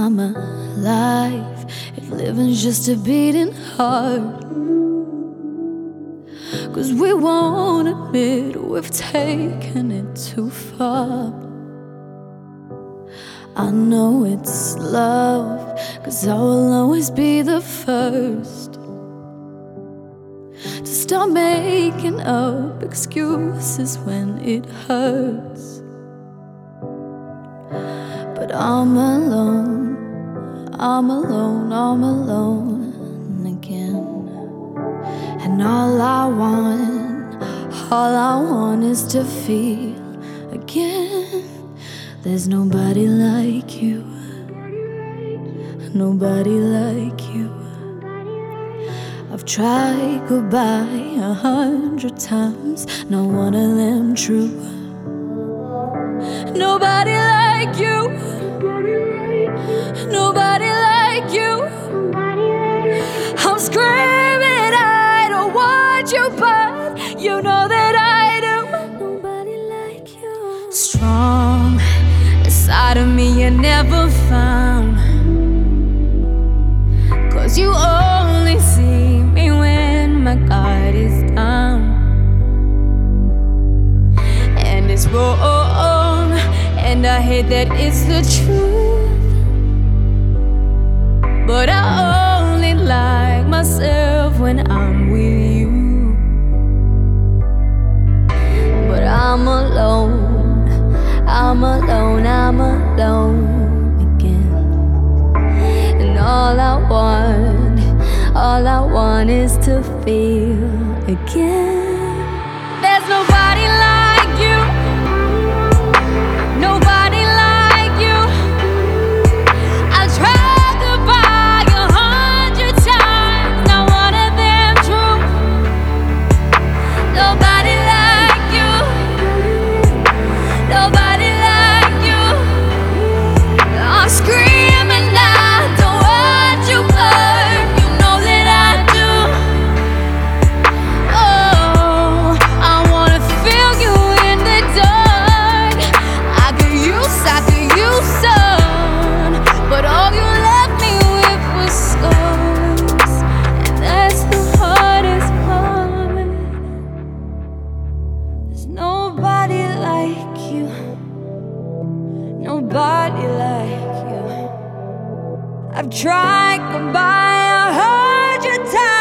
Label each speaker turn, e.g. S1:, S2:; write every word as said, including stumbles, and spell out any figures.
S1: I'm alive if living's just a beating heart. 'Cause we won't admit we've taken it too far. I know it's love, 'cause I will always be the first to start making up excuses when it hurts. But I'm alone, I'm alone, I'm alone again. And all I want, all I want is to feel again. There's nobody like you, nobody like you. I've tried goodbye a hundred times, not one of them true. Nobody like you, nobody like you. I'm screaming, I don't want you, but you know that I do. Nobody like you. Strong inside of me you never found, 'cause you only see me when my guard is down. And it's wrong, and I hate that it's the truth, but I only like myself when I'm with you. But I'm alone, I'm alone, I'm alone again. And all I want, all I want is to feel again. There's nobody like you, nobody like you. I've tried to buy a hundred times, not one of them true. Nobody like you, nobody like you. I'm screaming, I don't want you, but you know that I do. Oh, I wanna feel you in the dark. I could use, I could use sun, but all you left me with was scars, and that's the hardest part. There's nobody like you, nobody like you. I've tried goodbye a hundred times.